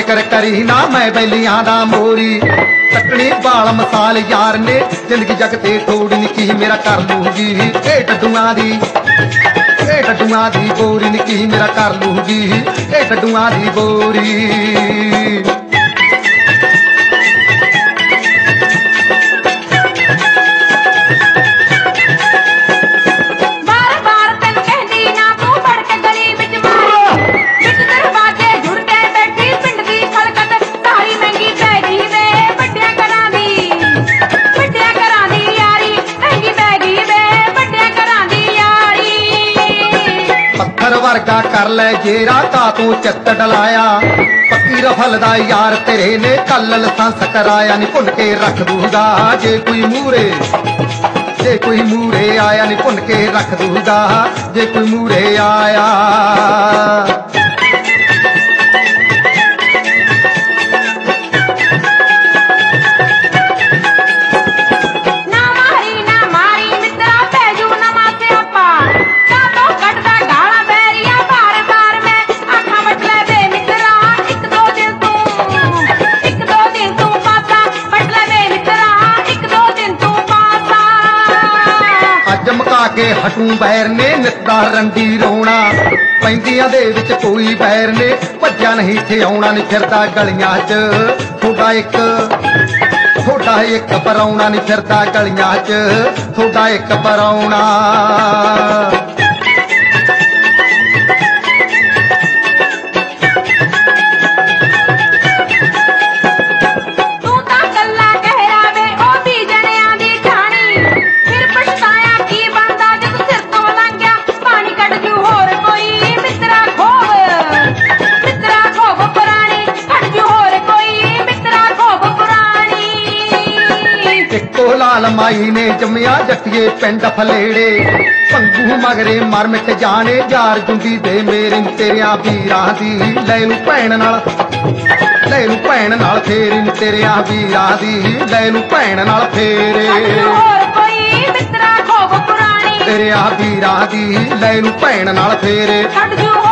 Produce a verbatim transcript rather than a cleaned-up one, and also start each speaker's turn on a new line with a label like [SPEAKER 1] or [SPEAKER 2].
[SPEAKER 1] फिक्र करी ना मैं बैलियां दा मोरी तकनी बाल मसाल यार ने जिंदगी जग ते थोड़ी निकी मेरा कर लूंगी ए डड्डूआं दी ए डड्डूआं दी बोरी निकी मेरा कर लूंगी ए डड्डूआं दी बोरी। वर्गा कर ले जेरा का तू चित डलाया पक्की रफल दा यार तेरे ने कल लसांस कराया नी भुन के रख दूंगा जे कोई मूरे जे कोई मूरे आया नी भुन के रख दूंगा जे कोई मूरे आया। के हटू बैर ने नित्ता रंडी रोना पैंदियां दे विच कोई बैर ने भज्या नहीं थे आउणा नहीं फिरदा गलियां च थोड़ा एक थोड़ा एक पराउणा नहीं फिरदा गलियां च थोड़ा एक पराउणा। लाल माई ने जमिया जट्टिए पिंड फलेड़े पंगू मगरे मर मिट जाने यार जुंदी दे मेरे तेरिया वीरां दी लै लू भैन नाल लै लू भैन नाल फेरे तेरिया वीरां दी लै लू भैन नाल फेरे तेरिया वीरां दी लै लू भैन नाल फेरे।